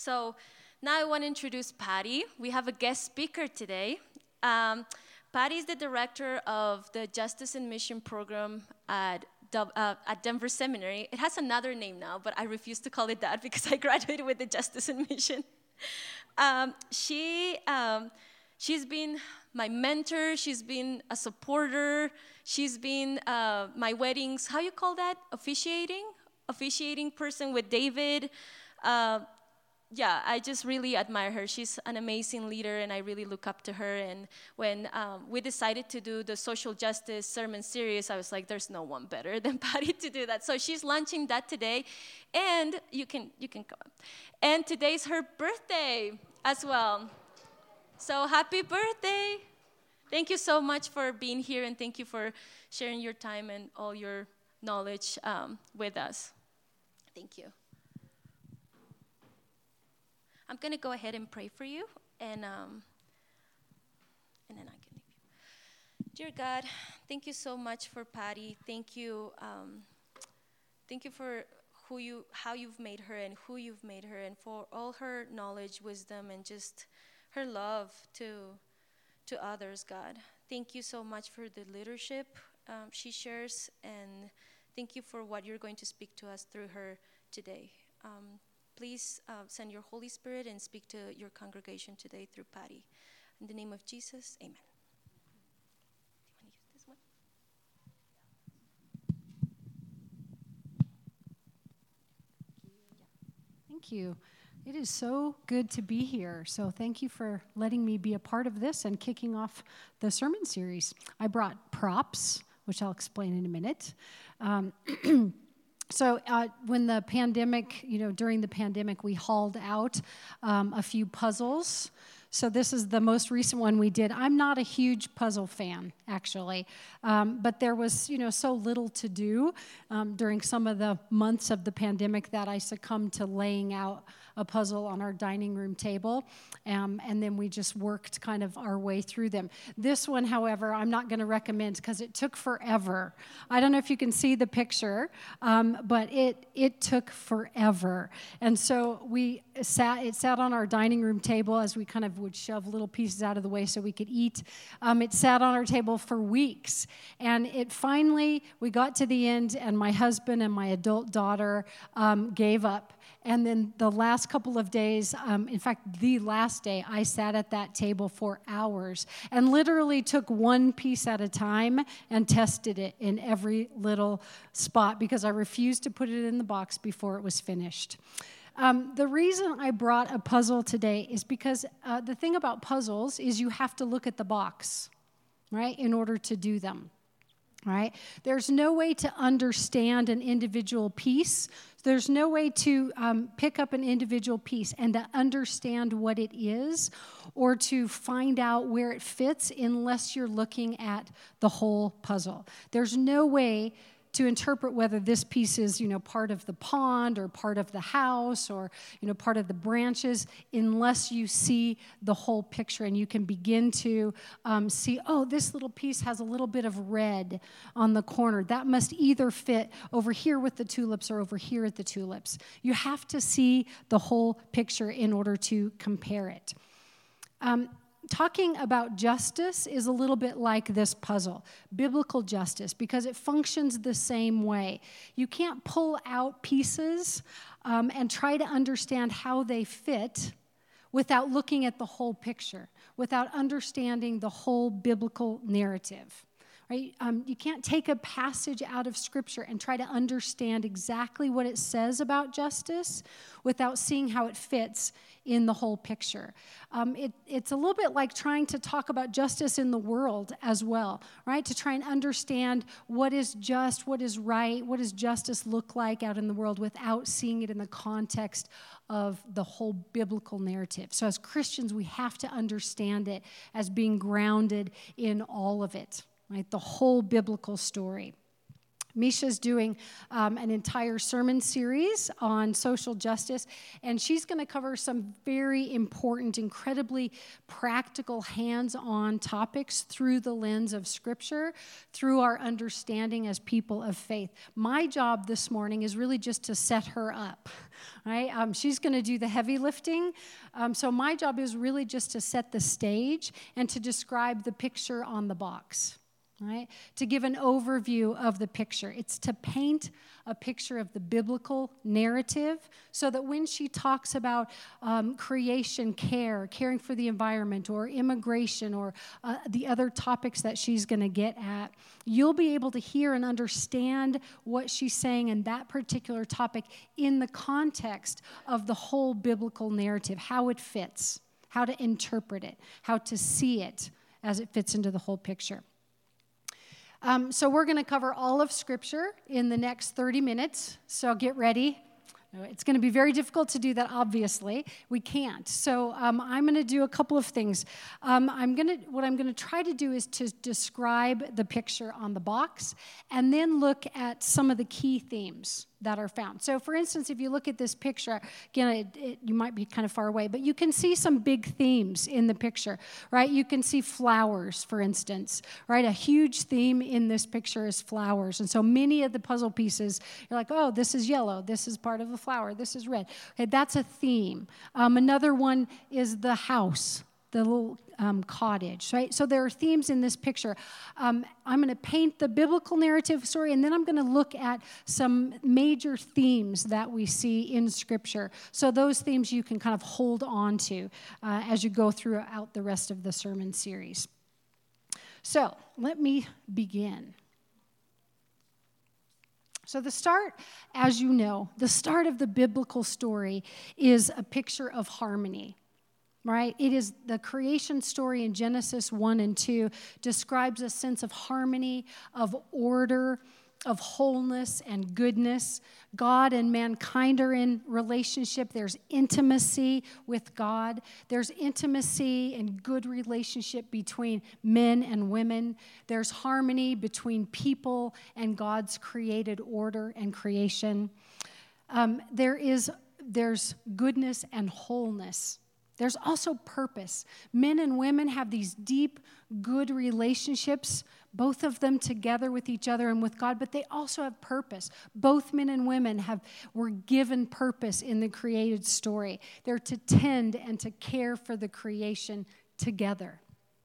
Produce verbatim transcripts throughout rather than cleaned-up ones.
So now I want to introduce Patty. We have a guest speaker today. Um, Patty is the director of the Justice and Mission program at, uh, at Denver Seminary. It has another name now, but I refuse to call it that because I graduated with the Justice and Mission. Um, she, um, she's been my mentor. She's been a supporter. She's been uh, my weddings, how you call that? Officiating? Officiating person with David. Uh, Yeah, I just really admire her. She's an amazing leader, and I really look up to her. And when um, we decided to do the social justice sermon series, I was like, there's no one better than Patty to do that. So she's launching that today, and you can you can come. And today's her birthday as well. So happy birthday. Thank you so much for being here, and thank you for sharing your time and all your knowledge um, with us. Thank you. I'm going to go ahead and pray for you, and um, and then I can leave you. Dear God, thank you so much for Patty. Thank you, um, thank you for who you, how you've made her, and who you've made her, and for all her knowledge, wisdom, and just her love to to others. God, thank you so much for the leadership um, she shares, and thank you for what you're going to speak to us through her today. Um, Please uh, send your Holy Spirit and speak to your congregation today through Patty. In the name of Jesus, amen. Do you want to use this one? Thank you. It is so good to be here. So thank you for letting me be a part of this and kicking off the sermon series. I brought props, which I'll explain in a minute. Um, So uh, when the pandemic, you know, during the pandemic, we hauled out um, a few puzzles. So this is the most recent one we did. I'm not a huge puzzle fan, actually, um, but there was, you know, so little to do um, during some of the months of the pandemic that I succumbed to laying out a puzzle on our dining room table, um, and then we just worked kind of our way through them. This one, however, I'm not going to recommend because it took forever. I don't know if you can see the picture, um, but it it took forever. And so we sat, it sat on our dining room table as we kind of would shove little pieces out of the way so we could eat. Um, it sat on our table for weeks, and it finally, we got to the end, and my husband and my adult daughter um, gave up. And then the last couple of days, um, in fact, the last day, I sat at that table for hours and literally took one piece at a time and tested it in every little spot because I refused to put it in the box before it was finished. Um, the reason I brought a puzzle today is because uh, the thing about puzzles is you have to look at the box, right, in order to do them. Right? There's no way to understand an individual piece. There's no way to um, pick up an individual piece and to understand what it is or to find out where it fits unless you're looking at the whole puzzle. There's no way to interpret whether this piece is, you know, part of the pond or part of the house or, you know, part of the branches unless you see the whole picture and you can begin to um, see, oh, this little piece has a little bit of red on the corner. That must either fit over here with the tulips or over here at the tulips. You have to see the whole picture in order to compare it. Um, Talking about justice is a little bit like this puzzle, biblical justice, because it functions the same way. You can't pull out pieces um, and try to understand how they fit without looking at the whole picture, without understanding the whole biblical narrative. Right? Um, you can't take a passage out of Scripture and try to understand exactly what it says about justice without seeing how it fits in the whole picture. Um, it, it's a little bit like trying to talk about justice in the world as well, right? To try and understand what is just, what is right, what does justice look like out in the world without seeing it in the context of the whole biblical narrative. So as Christians, we have to understand it as being grounded in all of it. Right, the whole biblical story. Misha's doing um, an entire sermon series on social justice, and she's going to cover some very important, incredibly practical, hands-on topics through the lens of Scripture, through our understanding as people of faith. My job this morning is really just to set her up, right? Um, she's going to do the heavy lifting, um, so my job is really just to set the stage and to describe the picture on the box. Right? To give an overview of the picture. It's to paint a picture of the biblical narrative so that when she talks about um, creation care, caring for the environment, or immigration, or uh, the other topics that she's going to get at, you'll be able to hear and understand what she's saying in that particular topic in the context of the whole biblical narrative, how it fits, how to interpret it, how to see it as it fits into the whole picture. Um, so we're going to cover all of Scripture in the next thirty minutes, so get ready. It's going to be very difficult to do that, obviously. We can't. So um, I'm going to do a couple of things. Um, I'm going to, what I'm going to try to do is to describe the picture on the box and then look at some of the key themes that are found. So, for instance, if you look at this picture, again, it, it, you might be kind of far away, but you can see some big themes in the picture, right? You can see flowers, for instance, right? A huge theme in this picture is flowers. And so many of the puzzle pieces, you're like, oh, this is yellow, this is part of a flower, this is red. Okay, that's a theme. Um, another one is the house, the little um, cottage, right? So there are themes in this picture. Um, I'm going to paint the biblical narrative story, and then I'm going to look at some major themes that we see in Scripture. So those themes you can kind of hold on to uh, as you go throughout the rest of the sermon series. So let me begin. So the start, as you know, the start of the biblical story is a picture of harmony. Right? It is the creation story in Genesis one and two describes a sense of harmony, of order, of wholeness and goodness. God and mankind are in relationship. There's intimacy with God. There's intimacy and good relationship between men and women. There's harmony between people and God's created order and creation. Um, there is, there's goodness and wholeness. There's also purpose. Men and women have these deep, good relationships, both of them together with each other and with God, but they also have purpose. Both men and women have were given purpose in the created story. They're to tend and to care for the creation together.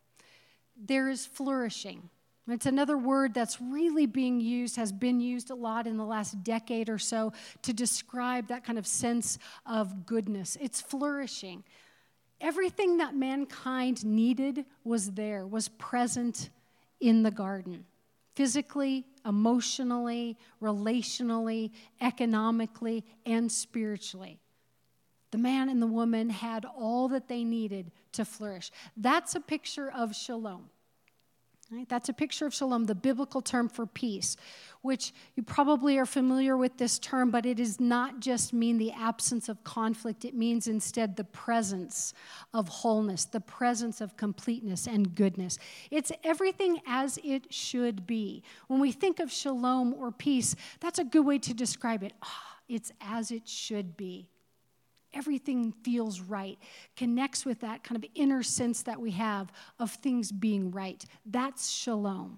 There is flourishing. It's another word that's really being used, has been used a lot in the last decade or so to describe that kind of sense of goodness. It's flourishing. Everything that mankind needed was there, was present in the garden. Physically, emotionally, relationally, economically, and spiritually. The man and the woman had all that they needed to flourish. That's a picture of shalom. Right? That's a picture of shalom, the biblical term for peace, which you probably are familiar with this term, but it does not just mean the absence of conflict. It means instead the presence of wholeness, the presence of completeness and goodness. It's everything as it should be. When we think of shalom or peace, that's a good way to describe it. Oh, it's as it should be. Everything feels right, connects with that kind of inner sense that we have of things being right. That's shalom.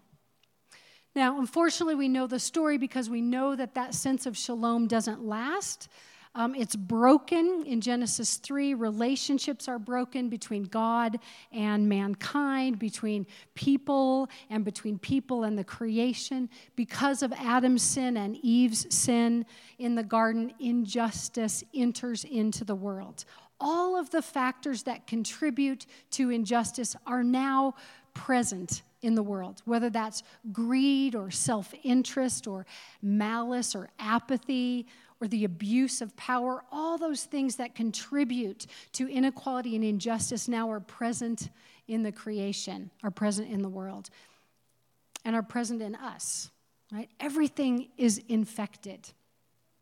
Now, unfortunately, we know the story because we know that that sense of shalom doesn't last. Um, it's broken in Genesis three. Relationships are broken between God and mankind, between people and between people and the creation. Because of Adam's sin and Eve's sin in the garden, injustice enters into the world. All of the factors that contribute to injustice are now present in the world, whether that's greed or self-interest or malice or apathy or the abuse of power. All those things that contribute to inequality and injustice now are present in the creation, are present in the world, and are present in us, right? Everything is infected.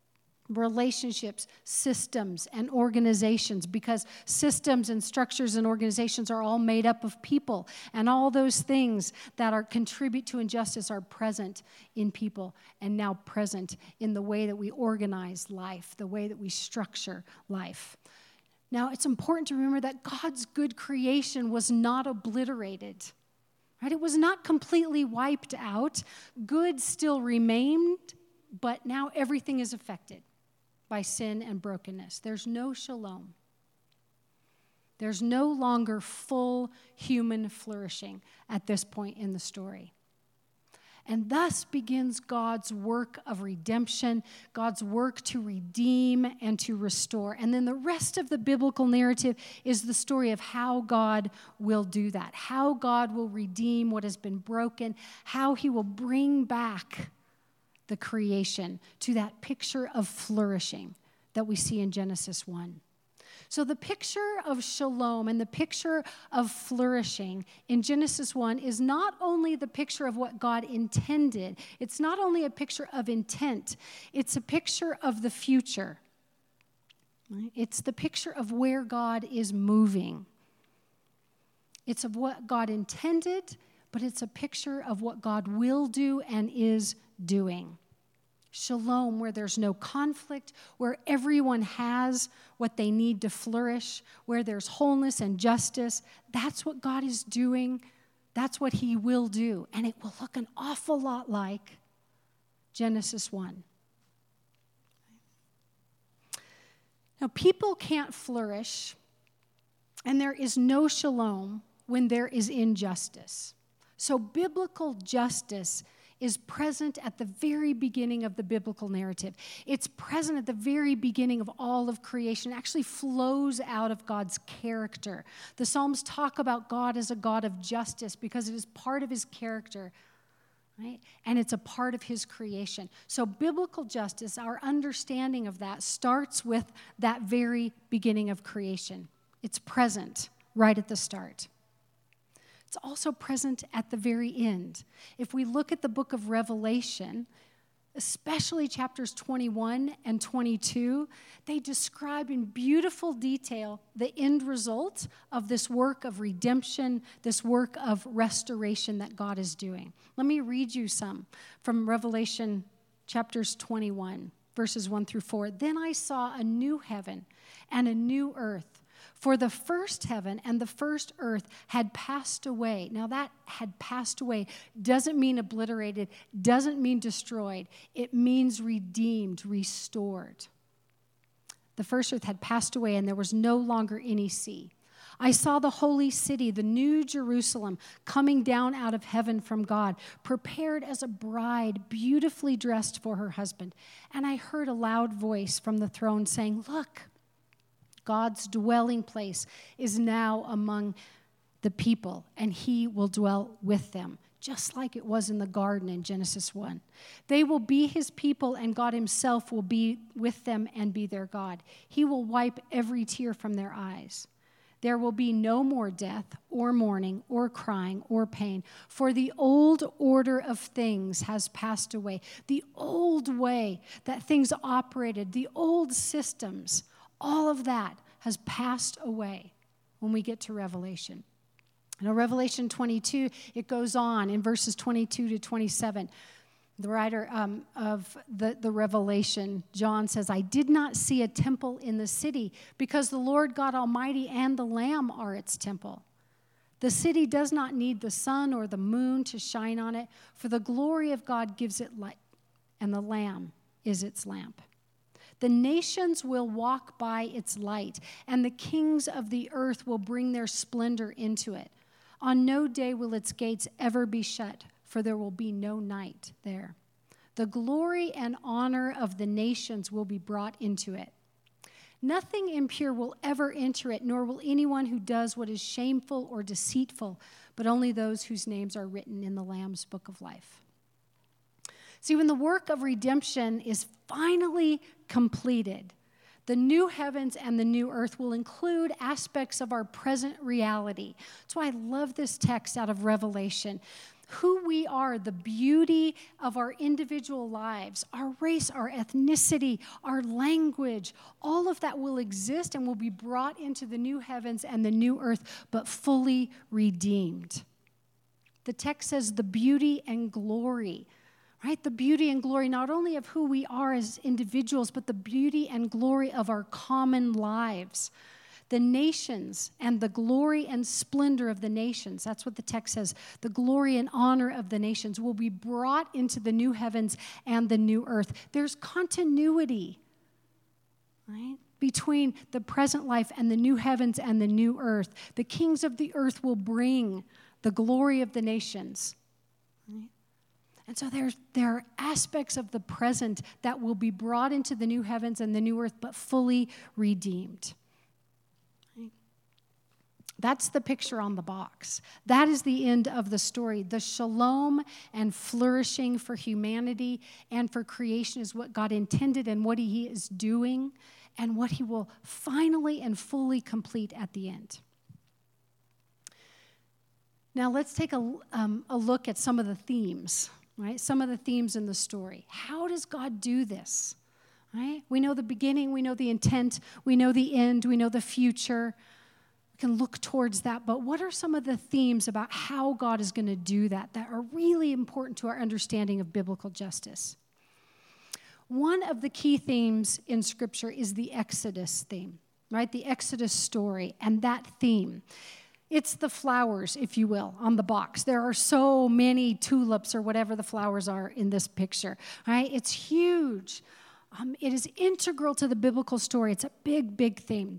relationships, systems, and organizations, because systems and structures and organizations are all made up of people, and all those things that are contribute to injustice are present in people and now present in the way that we organize life, the way that we structure life. Now, it's important to remember that God's good creation was not obliterated. Right? It was not completely wiped out. Good still remained, but now everything is affected by sin and brokenness. There's no shalom. There's no longer full human flourishing at this point in the story. And thus begins God's work of redemption, God's work to redeem and to restore. And then the rest of the biblical narrative is the story of how God will do that, how God will redeem what has been broken, how he will bring back the creation to that picture of flourishing that we see in Genesis one. So the picture of shalom and the picture of flourishing in Genesis one is not only the picture of what God intended, it's not only a picture of intent, it's a picture of the future. Right? It's the picture of where God is moving. It's of what God intended, but it's a picture of what God will do and is doing. Shalom, where there's no conflict, where everyone has what they need to flourish, where there's wholeness and justice. That's what God is doing. That's what he will do. And it will look an awful lot like Genesis one. Now, people can't flourish, and there is no shalom when there is injustice. So biblical justice is present at the very beginning of the biblical narrative. It's present at the very beginning of all of creation. It actually flows out of God's character. The Psalms talk about God as a God of justice because it is part of his character, right? And it's a part of his creation. So biblical justice, our understanding of that, starts with that very beginning of creation. It's present right at the start. It's also present at the very end. If we look at the book of Revelation, especially chapters twenty-one and twenty-two, they describe in beautiful detail the end result of this work of redemption, this work of restoration that God is doing. Let me read you some from Revelation chapters twenty-one, verses one through four. Then I saw a new heaven and a new earth. For the first heaven and the first earth had passed away. Now that had passed away doesn't mean obliterated, doesn't mean destroyed. It means redeemed, restored. The first earth had passed away and there was no longer any sea. I saw the holy city, the new Jerusalem, coming down out of heaven from God, prepared as a bride, beautifully dressed for her husband. And I heard a loud voice from the throne saying, "Look, God's dwelling place is now among the people, and he will dwell with them, just like it was in the garden in Genesis one. They will be his people, and God himself will be with them and be their God. He will wipe every tear from their eyes. There will be no more death or mourning or crying or pain, for the old order of things has passed away." The old way that things operated, the old systems, all of that has passed away when we get to Revelation. Now, Revelation twenty-two, it goes on in verses twenty-two to twenty-seven. The writer um, of the, the Revelation, John, says, "I did not see a temple in the city because the Lord God Almighty and the Lamb are its temple. The city does not need the sun or the moon to shine on it, for the glory of God gives it light, and the Lamb is its lamp. The nations will walk by its light, and the kings of the earth will bring their splendor into it. On no day will its gates ever be shut, for there will be no night there. The glory and honor of the nations will be brought into it. Nothing impure will ever enter it, nor will anyone who does what is shameful or deceitful, but only those whose names are written in the Lamb's book of life." See, when the work of redemption is finally completed, the new heavens and the new earth will include aspects of our present reality. That's why I love this text out of Revelation. who we are, the beauty of our individual lives, our race, our ethnicity, our language, all of that will exist and will be brought into the new heavens and the new earth, but fully redeemed. The text says the beauty and glory, right? The beauty and glory not only of who we are as individuals, but the beauty and glory of our common lives. The nations and the glory and splendor of the nations, that's what the text says, the glory and honor of the nations will be brought into the new heavens and the new earth. There's continuity, right, between the present life and the new heavens and the new earth. The kings of the earth will bring the glory of the nations. Right? And so there's, there are aspects of the present that will be brought into the new heavens and the new earth, but fully redeemed. That's the picture on the box. That is the end of the story. The shalom and flourishing for humanity and for creation is what God intended and what he is doing and what he will finally and fully complete at the end. Now let's take a, um, a look at some of the themes, right? Some of the themes in the story. How does God do this? Right? We know the beginning, we know the intent, we know the end, we know the future. We can look towards that, but what are some of the themes about how God is going to do that that are really important to our understanding of biblical justice? One of the key themes in Scripture is the Exodus theme, right? The Exodus story and that theme. It's the flowers, if you will, on the box. There are so many tulips or whatever the flowers are in this picture, right? It's huge. Um, it is integral to the biblical story. It's a big, big theme.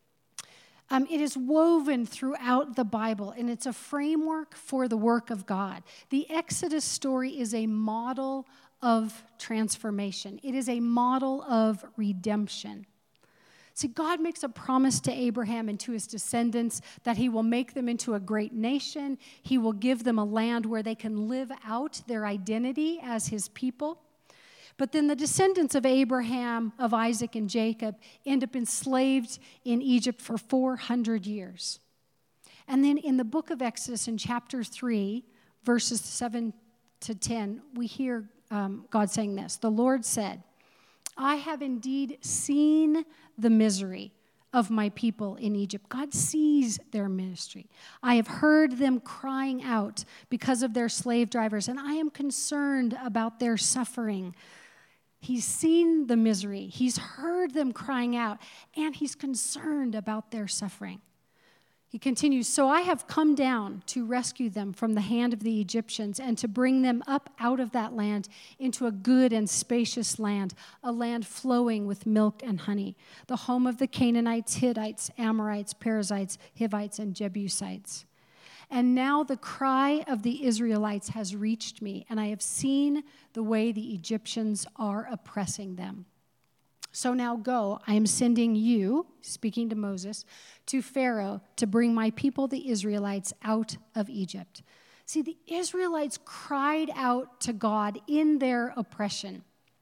Um, it is woven throughout the Bible, and it's a framework for the work of God. The Exodus story is a model of transformation. It is a model of redemption. See, God makes a promise to Abraham and to his descendants that he will make them into a great nation. He will give them a land where they can live out their identity as his people. But then the descendants of Abraham, of Isaac, and Jacob end up enslaved in Egypt for four hundred years. And then in the book of Exodus, in chapter three, verses seven to ten, we hear um, God saying this. The Lord said, I have indeed seen the misery of my people in Egypt. God sees their ministry. I have heard them crying out because of their slave drivers, and I am concerned about their suffering. He's seen the misery. He's heard them crying out, and he's concerned about their suffering. He continues, so I have come down to rescue them from the hand of the Egyptians and to bring them up out of that land into a good and spacious land, a land flowing with milk and honey, the home of the Canaanites, Hittites, Amorites, Perizzites, Hivites, and Jebusites. And now the cry of the Israelites has reached me, and I have seen the way the Egyptians are oppressing them. So now go, I am sending you, speaking to Moses, to Pharaoh to bring my people, the Israelites, out of Egypt. See, the Israelites cried out to God in their oppression.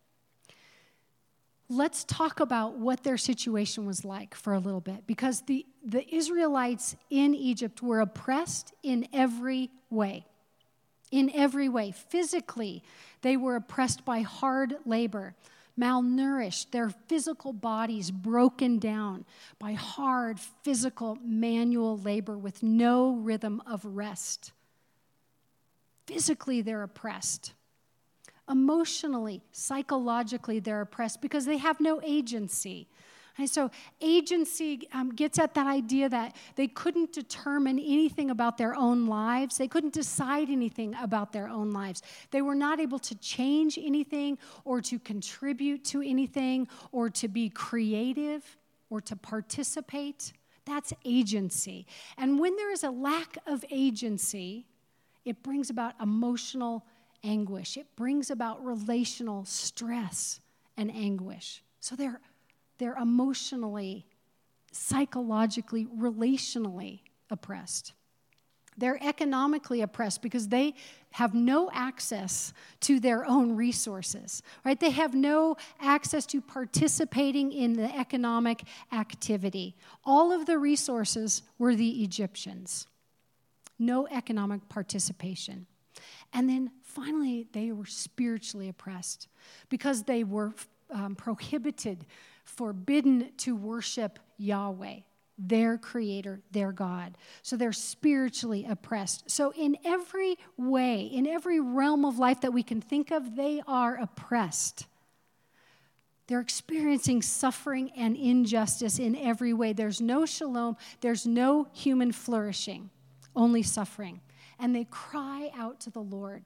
Let's talk about what their situation was like for a little bit, because the, the Israelites in Egypt were oppressed in every way. In every way. Physically, they were oppressed by hard labor, malnourished, their physical bodies broken down by hard physical manual labor with no rhythm of rest. Physically, they're oppressed. Emotionally, psychologically, they're oppressed because they have no agency. And so agency um, gets at that idea that they couldn't determine anything about their own lives. They couldn't decide anything about their own lives. They were not able to change anything or to contribute to anything or to be creative or to participate. That's agency. And when there is a lack of agency, it brings about emotional anguish. It brings about relational stress and anguish. So they're they're emotionally, psychologically, relationally oppressed. They're economically oppressed because they have no access to their own resources, right? They have no access to participating in the economic activity. All of the resources were the Egyptians. No economic participation. And then finally, they were spiritually oppressed because they were um, prohibited, forbidden to worship Yahweh, their creator, their God. So they're spiritually oppressed. So in every way, in every realm of life that we can think of, they are oppressed. They're experiencing suffering and injustice in every way. There's no shalom. There's no human flourishing, only suffering. And they cry out to the Lord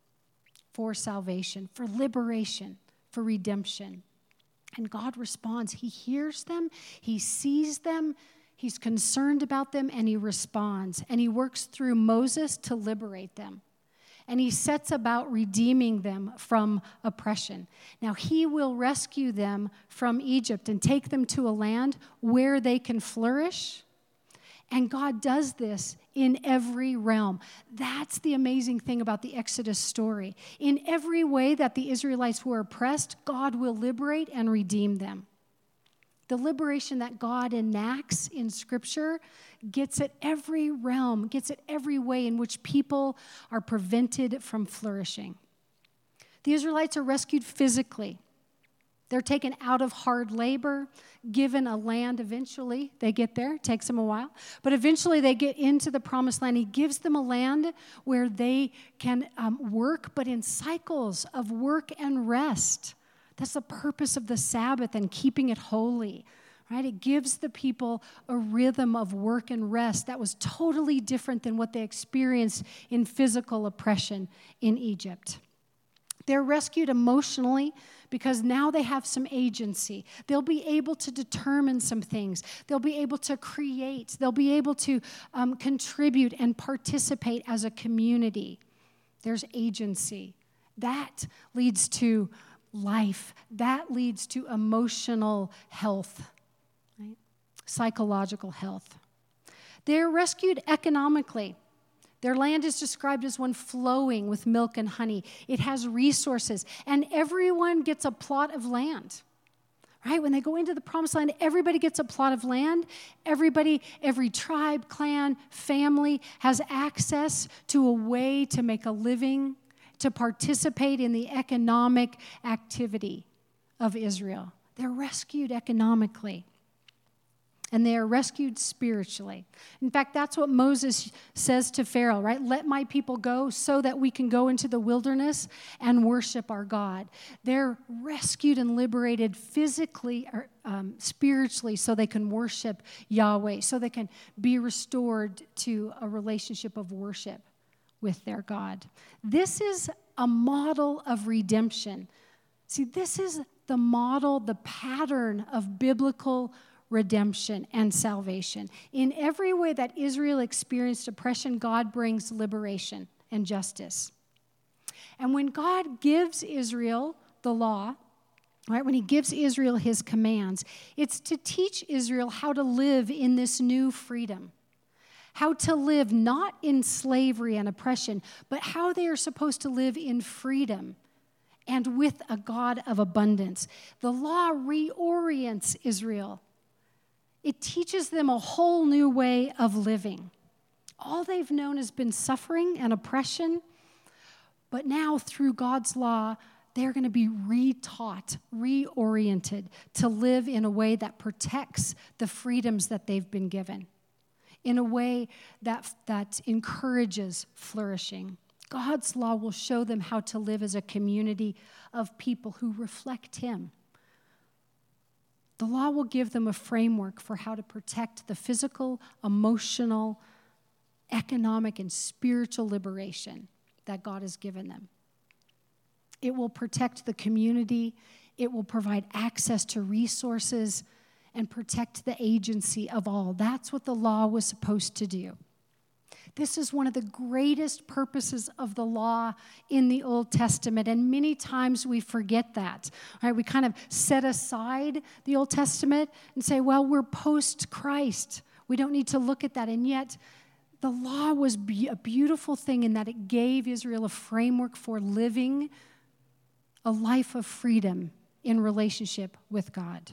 for salvation, for liberation, for redemption. And God responds. He hears them. He sees them. He's concerned about them, and he responds. And he works through Moses to liberate them. And he sets about redeeming them from oppression. Now, he will rescue them from Egypt and take them to a land where they can flourish. And God does this in every realm. That's the amazing thing about the Exodus story. In every way that the Israelites were oppressed, God will liberate and redeem them. The liberation that God enacts in Scripture gets at every realm, gets at every way in which people are prevented from flourishing. The Israelites are rescued physically. They're taken out of hard labor, given a land eventually. They get there. It takes them a while. But eventually they get into the promised land. He gives them a land where they can um, work, but in cycles of work and rest. That's the purpose of the Sabbath and keeping it holy, right? It gives the people a rhythm of work and rest that was totally different than what they experienced in physical oppression in Egypt. They're rescued emotionally because now they have some agency. They'll be able to determine some things. They'll be able to create. They'll be able to um, contribute and participate as a community. There's agency. That leads to life. That leads to emotional health, right? Psychological health. They're rescued economically. Their land is described as one flowing with milk and honey. It has resources, and everyone gets a plot of land, right? When they go into the promised land, everybody gets a plot of land. Everybody, every tribe, clan, family has access to a way to make a living, to participate in the economic activity of Israel. They're rescued economically, and they are rescued spiritually. In fact, that's what Moses says to Pharaoh, right? Let my people go so that we can go into the wilderness and worship our God. They're rescued and liberated physically or um, spiritually so they can worship Yahweh, so they can be restored to a relationship of worship with their God. This is a model of redemption. See, this is the model, the pattern of biblical redemption and salvation. In every way that Israel experienced oppression, God brings liberation and justice. And when God gives Israel the law, right, when he gives Israel his commands, it's to teach Israel how to live in this new freedom. How to live not in slavery and oppression, but how they are supposed to live in freedom and with a God of abundance. The law reorients Israel. It teaches them a whole new way of living. All they've known has been suffering and oppression, but now through God's law, they're going to be retaught, reoriented to live in a way that protects the freedoms that they've been given, in a way that, that encourages flourishing. God's law will show them how to live as a community of people who reflect him. The law will give them a framework for how to protect the physical, emotional, economic, and spiritual liberation that God has given them. It will protect the community. It will provide access to resources and protect the agency of all. That's what the law was supposed to do. This is one of the greatest purposes of the law in the Old Testament, and many times we forget that. Right? We kind of set aside the Old Testament and say, well, we're post-Christ. We don't need to look at that, and yet the law was be- a beautiful thing in that it gave Israel a framework for living a life of freedom in relationship with God.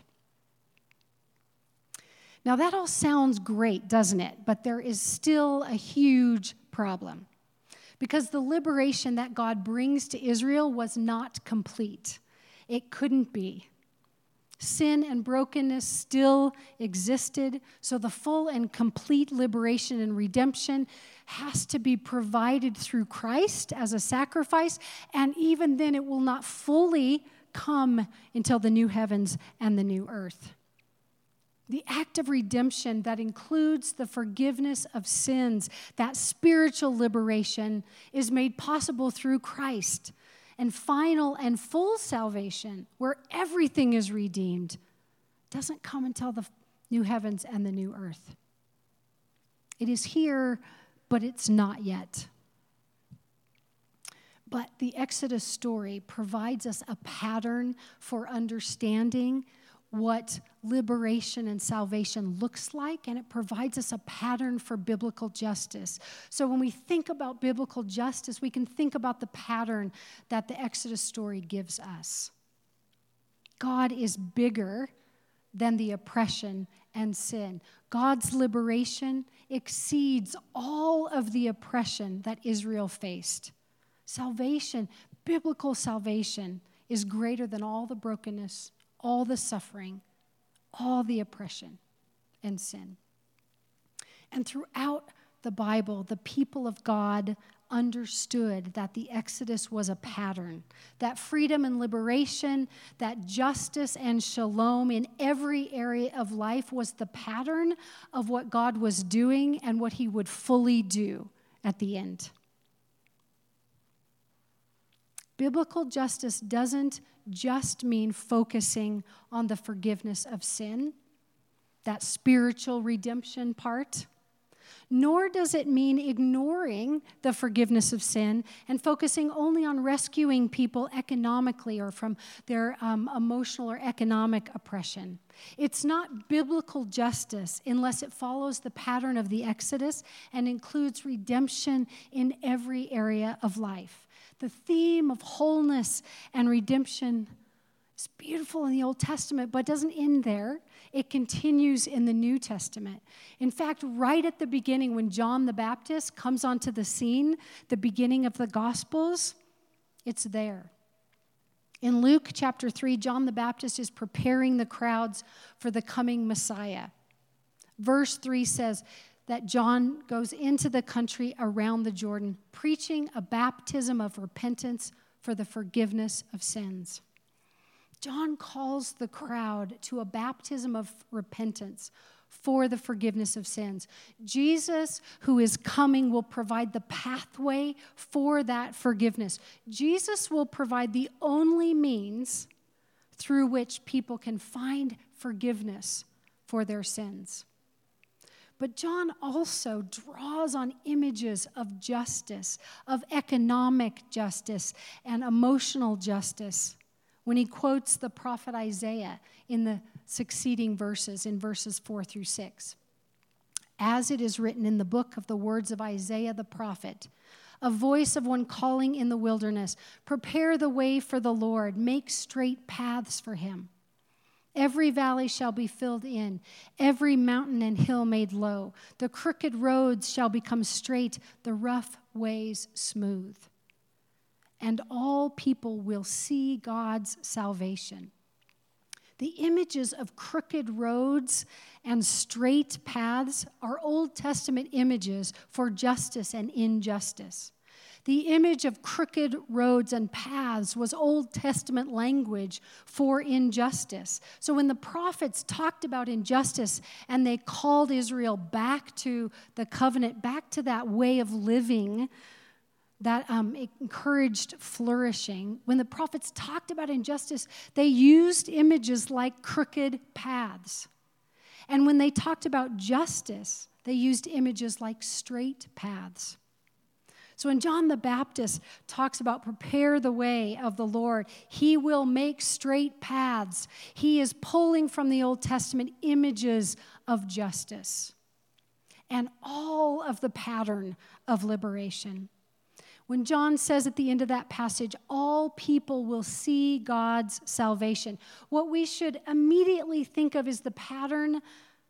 Now, that all sounds great, doesn't it? But there is still a huge problem. because the liberation that God brings to Israel was not complete. It couldn't be. Sin and brokenness still existed, so the full and complete liberation and redemption has to be provided through Christ as a sacrifice, and even then it will not fully come until the new heavens and the new earth. The act of redemption that includes the forgiveness of sins, that spiritual liberation, is made possible through Christ. And final and full salvation, where everything is redeemed, doesn't come until the new heavens and the new earth. It is here, but it's not yet. But the Exodus story provides us a pattern for understanding what liberation and salvation looks like, and it provides us a pattern for biblical justice. So when we think about biblical justice, we can think about the pattern that the Exodus story gives us. God is bigger than the oppression and sin. God's liberation exceeds all of the oppression that Israel faced. Salvation, biblical salvation, is greater than all the brokenness, all the suffering, all the oppression and sin. And throughout the Bible, the people of God understood that the Exodus was a pattern, that freedom and liberation, that justice and shalom in every area of life was the pattern of what God was doing and what he would fully do at the end. Biblical justice doesn't just mean focusing on the forgiveness of sin, that spiritual redemption part, nor does it mean ignoring the forgiveness of sin and focusing only on rescuing people economically or from their um, emotional or economic oppression. It's not biblical justice unless it follows the pattern of the Exodus and includes redemption in every area of life. The theme of wholeness and redemption is beautiful in the Old Testament, but doesn't end there. It continues in the New Testament. In fact, right at the beginning, when John the Baptist comes onto the scene, the beginning of the Gospels, it's there. In Luke chapter three, John the Baptist is preparing the crowds for the coming Messiah. Verse three says that John goes into the country around the Jordan, preaching a baptism of repentance for the forgiveness of sins. John calls the crowd to a baptism of repentance for the forgiveness of sins. Jesus, who is coming, will provide the pathway for that forgiveness. Jesus will provide the only means through which people can find forgiveness for their sins. But John also draws on images of justice, of economic justice and emotional justice, when he quotes the prophet Isaiah in the succeeding verses, in verses four through six. As it is written in the book of the words of Isaiah the prophet, a voice of one calling in the wilderness, prepare the way for the Lord, make straight paths for him. Every valley shall be filled in, every mountain and hill made low. The crooked roads shall become straight, the rough ways smooth. And all people will see God's salvation. The images of crooked roads and straight paths are Old Testament images for justice and injustice. The image of crooked roads and paths was Old Testament language for injustice. So when the prophets talked about injustice and they called Israel back to the covenant, back to that way of living that um, encouraged flourishing, when the prophets talked about injustice, they used images like crooked paths. And when they talked about justice, they used images like straight paths. So when John the Baptist talks about prepare the way of the Lord, he will make straight paths. He is pulling from the Old Testament images of justice and all of the pattern of liberation. When John says at the end of that passage, all people will see God's salvation, what we should immediately think of is the pattern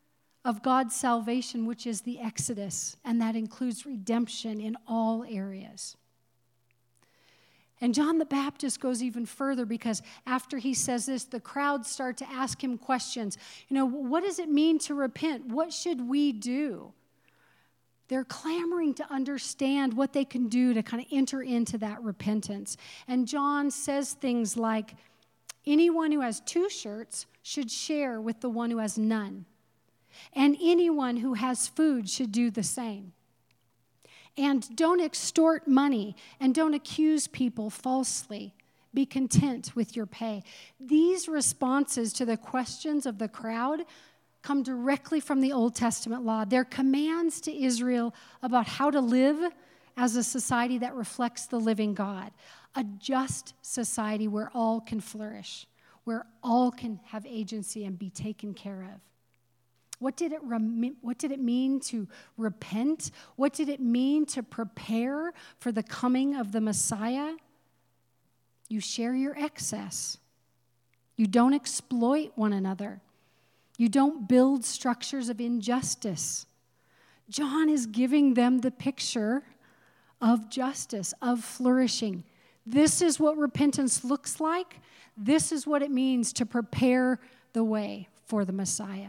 of God's salvation, which is the Exodus, and that includes redemption in all areas. And John the Baptist goes even further, because after he says this, the crowds start to ask him questions. You know, what does it mean to repent? What should we do? They're clamoring to understand what they can do to kind of enter into that repentance. And John says things like, anyone who has two shirts should share with the one who has none. And anyone who has food should do the same. And don't extort money, and don't accuse people falsely. Be content with your pay. These responses to the questions of the crowd come directly from the Old Testament law. They're commands to Israel about how to live as a society that reflects the living God, a just society where all can flourish, where all can have agency and be taken care of. What did it rem- what did it mean to repent? What did it mean to prepare for the coming of the Messiah? You share your excess. You don't exploit one another. You don't build structures of injustice. John is giving them the picture of justice, of flourishing. This is what repentance looks like. This is what it means to prepare the way for the Messiah.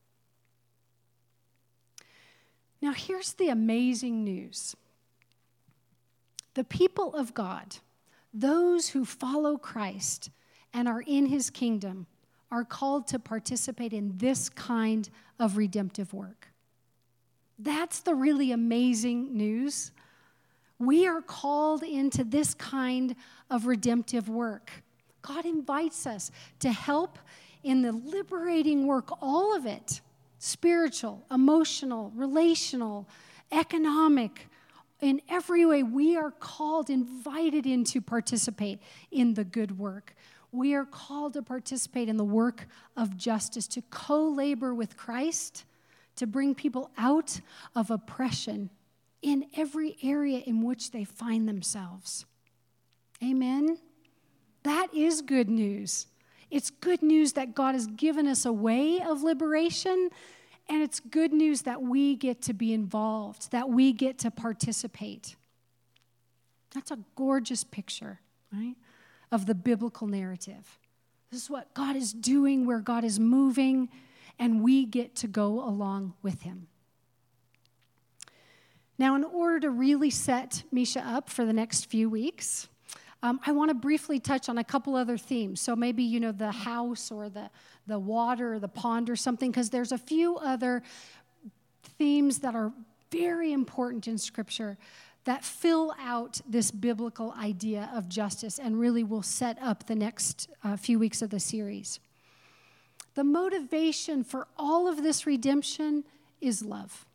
Now, here's the amazing news. The people of God, those who follow Christ and are in his kingdom, are called to participate in this kind of redemptive work. That's the really amazing news. We are called into this kind of redemptive work. God invites us to help in the liberating work, all of it, spiritual, emotional, relational, economic. In every way, we are called, invited in to participate in the good work. We are called to participate in the work of justice, to co-labor with Christ, to bring people out of oppression in every area in which they find themselves. Amen? That is good news. It's good news that God has given us a way of liberation, and it's good news that we get to be involved, that we get to participate. That's a gorgeous picture, right, of the biblical narrative. This is what God is doing, where God is moving, and we get to go along with him. Now, in order to really set Misha up for the next few weeks, Um, I want to briefly touch on a couple other themes. So maybe, you know, the house or the, the water or the pond or something, because there's a few other themes that are very important in Scripture that fill out this biblical idea of justice and really will set up the next uh, few weeks of the series. The motivation for all of this redemption is love.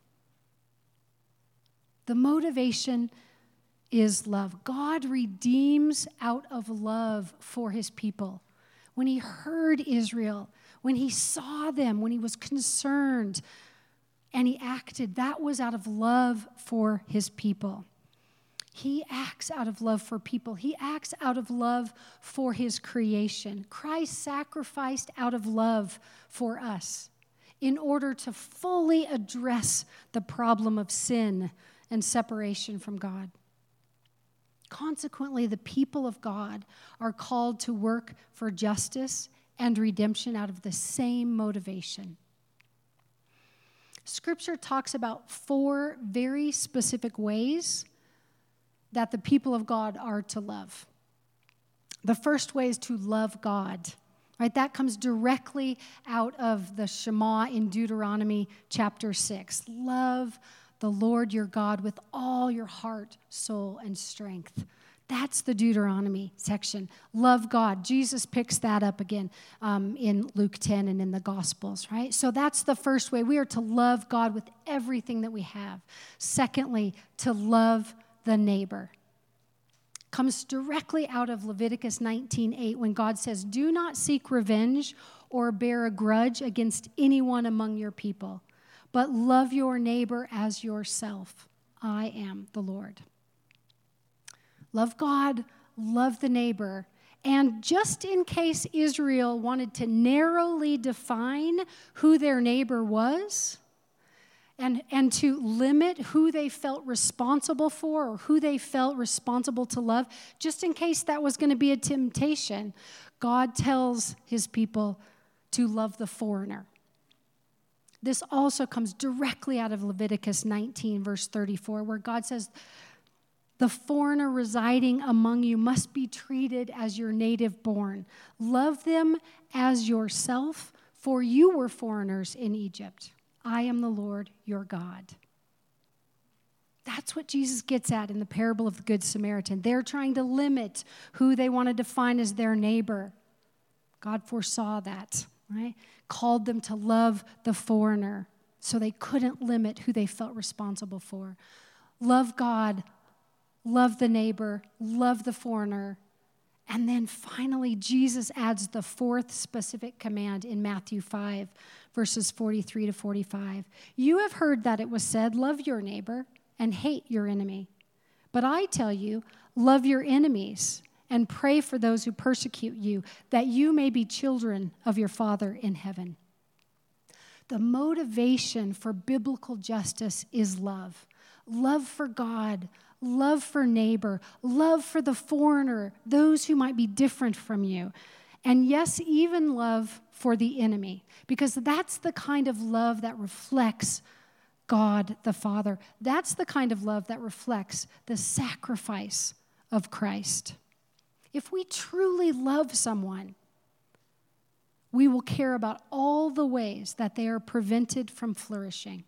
The motivation is love. God redeems out of love for his people. When he heard Israel, when he saw them, when he was concerned and he acted, that was out of love for his people. He acts out of love for people. He acts out of love for his creation. Christ sacrificed out of love for us in order to fully address the problem of sin and separation from God. Consequently, the people of God are called to work for justice and redemption out of the same motivation. Scripture talks about four very specific ways that the people of God are to love. The first way is to love God, right? That comes directly out of the Shema in Deuteronomy chapter six. Love the Lord your God with all your heart, soul, and strength. That's the Deuteronomy section. Love God. Jesus picks that up again um, in Luke ten and in the Gospels, right? So that's the first way. We are to love God with everything that we have. Secondly, to love the neighbor. Comes directly out of Leviticus nineteen eight when God says, "Do not seek revenge or bear a grudge against anyone among your people, but love your neighbor as yourself. I am the Lord." Love God, love the neighbor. And just in case Israel wanted to narrowly define who their neighbor was, and, and to limit who they felt responsible for or who they felt responsible to love, just in case that was going to be a temptation, God tells his people to love the foreigner. This also comes directly out of Leviticus nineteen, verse thirty-four, where God says, the foreigner residing among you must be treated as your native born. Love them as yourself, for you were foreigners in Egypt. I am the Lord your God. That's what Jesus gets at in the parable of the Good Samaritan. They're trying to limit who they want to define as their neighbor. God foresaw that, right? Called them to love the foreigner so they couldn't limit who they felt responsible for. Love God, love the neighbor, love the foreigner. And then finally, Jesus adds the fourth specific command in Matthew five, verses forty-three to forty-five. You have heard that it was said, love your neighbor and hate your enemy. But I tell you, love your enemies and pray for those who persecute you, that you may be children of your Father in heaven. The motivation for biblical justice is love. Love for God, love for neighbor, love for the foreigner, those who might be different from you. And yes, even love for the enemy, because that's the kind of love that reflects God the Father. That's the kind of love that reflects the sacrifice of Christ. If we truly love someone, we will care about all the ways that they are prevented from flourishing.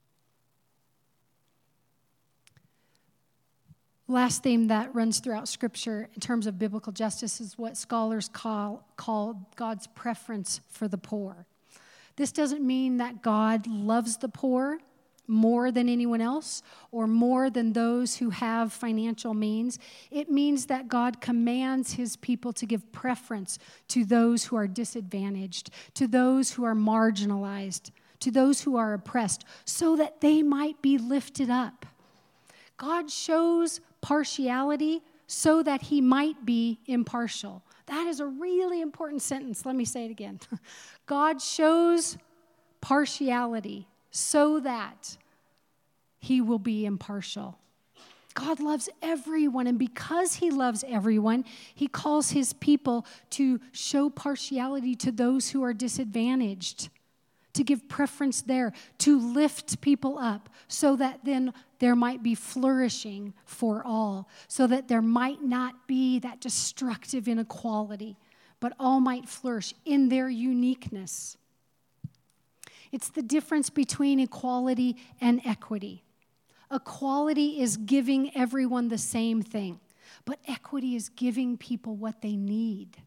Last theme that runs throughout Scripture in terms of biblical justice is what scholars call, call God's preference for the poor. This doesn't mean that God loves the poor more than anyone else or more than those who have financial means. It means that God commands his people to give preference to those who are disadvantaged, to those who are marginalized, to those who are oppressed, so that they might be lifted up. God shows partiality so that he might be impartial. That is a really important sentence. Let me say it again. God shows partiality so that he will be impartial. God loves everyone, and because he loves everyone, he calls his people to show partiality to those who are disadvantaged, to give preference there, to lift people up so that then there might be flourishing for all, so that there might not be that destructive inequality, but all might flourish in their uniqueness. It's the difference between equality and equity. Equality is giving everyone the same thing, but equity is giving people what they need.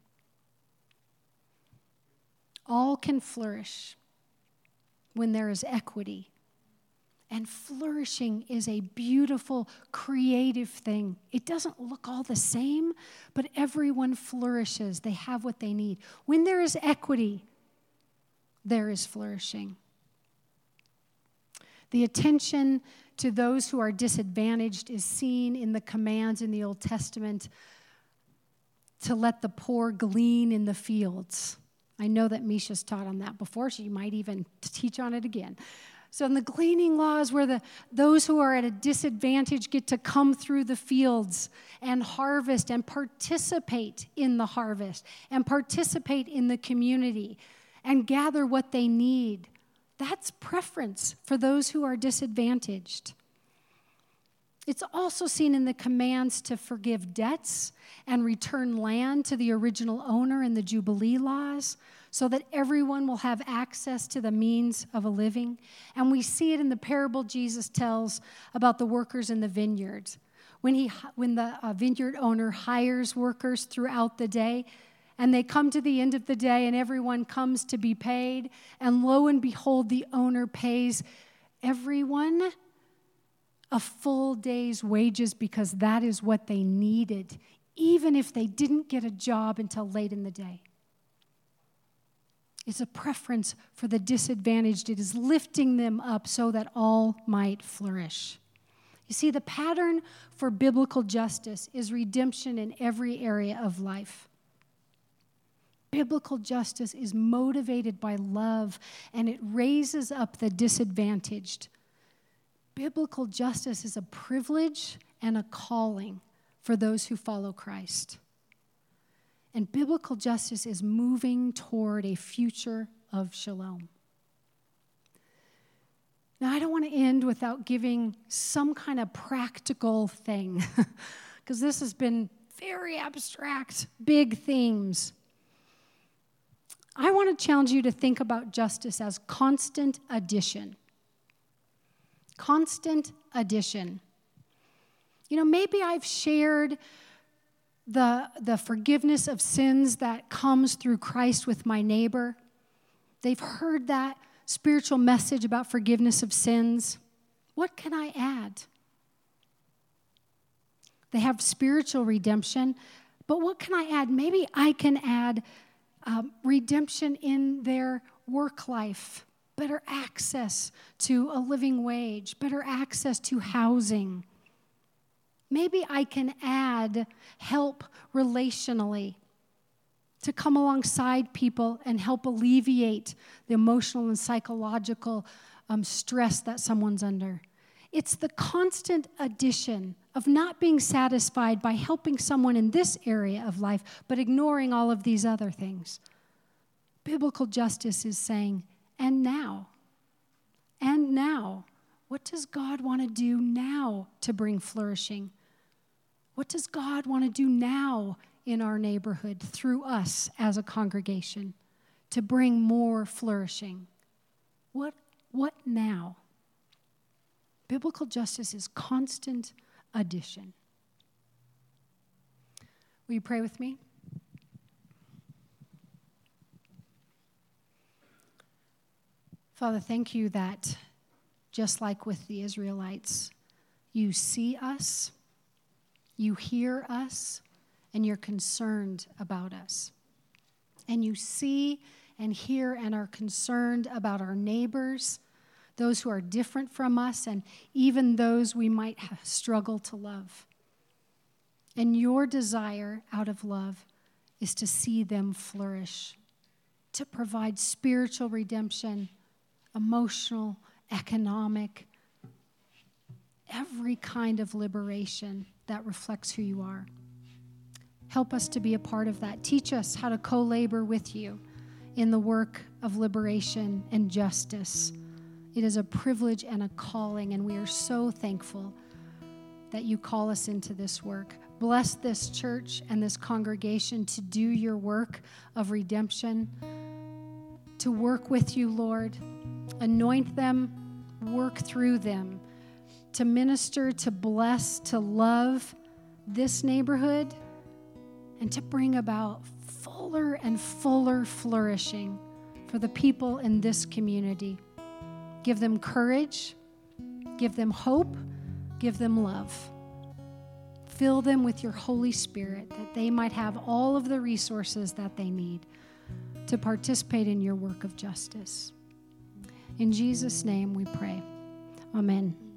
All can flourish when there is equity. And flourishing is a beautiful, creative thing. It doesn't look all the same, but everyone flourishes. They have what they need. When there is equity, there is flourishing. The attention to those who are disadvantaged is seen in the commands in the Old Testament to let the poor glean in the fields. I know that Misha's taught on that before. She might even teach on it again. So in the gleaning laws, where the those who are at a disadvantage get to come through the fields and harvest and participate in the harvest and participate in the community and gather what they need. That's preference for those who are disadvantaged. It's also seen in the commands to forgive debts and return land to the original owner in the Jubilee laws so that everyone will have access to the means of a living. And we see it in the parable Jesus tells about the workers in the vineyards. When, he, when the uh, vineyard owner hires workers throughout the day, and they come to the end of the day and everyone comes to be paid, and lo and behold, the owner pays everyone a full day's wages because that is what they needed, even if they didn't get a job until late in the day. It's a preference for the disadvantaged. It is lifting them up so that all might flourish. You see, the pattern for biblical justice is redemption in every area of life. Biblical justice is motivated by love, and it raises up the disadvantaged biblical justice is a privilege and a calling for those who follow Christ. And biblical justice is moving toward a future of shalom. Now, I don't want to end without giving some kind of practical thing, because this has been very abstract, big themes. I want to challenge you to think about justice as constant addition. Constant addition. You know, maybe I've shared the, the forgiveness of sins that comes through Christ with my neighbor. They've heard that spiritual message about forgiveness of sins. What can I add? They have spiritual redemption, but what can I add? Maybe I can add um, redemption in their work life, better access to a living wage, better access to housing. Maybe I can add help relationally to come alongside people and help alleviate the emotional and psychological um, stress that someone's under. It's the constant addition of not being satisfied by helping someone in this area of life, but ignoring all of these other things. Biblical justice is saying, and now, and now, what does God want to do now to bring flourishing? What does God want to do now in our neighborhood through us as a congregation to bring more flourishing? What, what now? Biblical justice is constant addition. Will you pray with me? Father, thank you that just like with the Israelites, you see us, you hear us, and you're concerned about us. And you see and hear and are concerned about our neighbors, those who are different from us, and even those we might struggle to love. And your desire out of love is to see them flourish, to provide spiritual redemption, emotional, economic, every kind of liberation that reflects who you are. Help us to be a part of that. Teach us how to co-labor with you in the work of liberation and justice. It is a privilege and a calling, and we are so thankful that you call us into this work. Bless this church and this congregation to do your work of redemption, to work with you, Lord. Anoint them, work through them, to minister, to bless, to love this neighborhood, and to bring about fuller and fuller flourishing for the people in this community. Give them courage, give them hope, give them love. Fill them with your Holy Spirit that they might have all of the resources that they need to participate in your work of justice. In Jesus' name we pray. Amen.